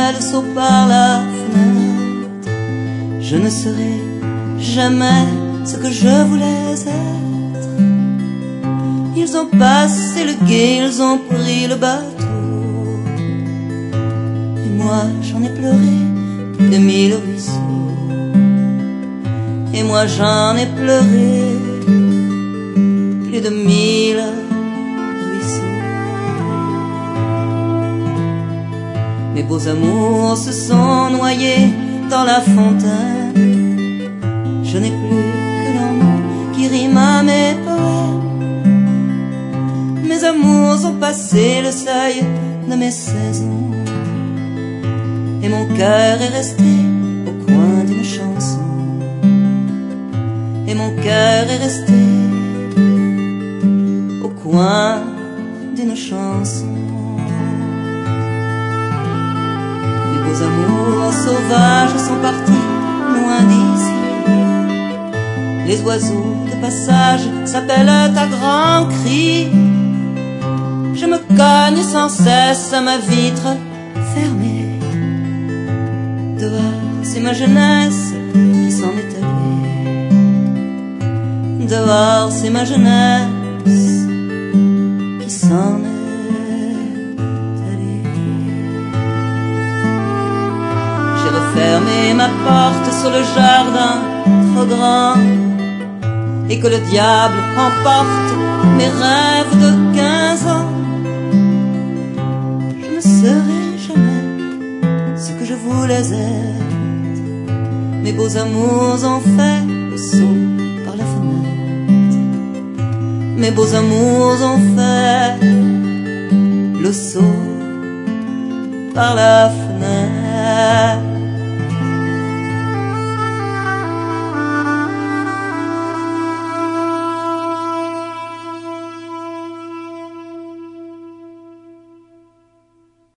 fait le saut par la fenêtre. Je ne serai jamais ce que je voulais être. Ils ont passé le gué, ils ont pris le bateau. Et moi j'en ai pleuré plus de 1000 ruisseaux. Et moi j'en ai pleuré plus de 1000 ruisseaux. Mes beaux amours se sont noyés dans la fontaine. Je n'ai plus que leur nom qui rime à mes poèmes. Mes amours ont passé le seuil de mes saisons. Et mon cœur est resté au coin d'une chanson. Et mon cœur est resté au coin d'une chanson. Mes beaux amours sauvages sont partis loin d'ici. Les oiseaux de passage s'appellent à grands cris. Je me cogne sans cesse à ma vitre fermée. Dehors, c'est ma jeunesse qui s'en est allée. Dehors, c'est ma jeunesse qui s'en est allée. J'ai refermé ma porte sur le jardin trop grand, et que le diable emporte mes rêves de 15 ans. Je ne serai jamais ce que je voulais être. Mes beaux amours ont fait le saut par la fenêtre. Mes beaux amours ont fait le saut par la fenêtre.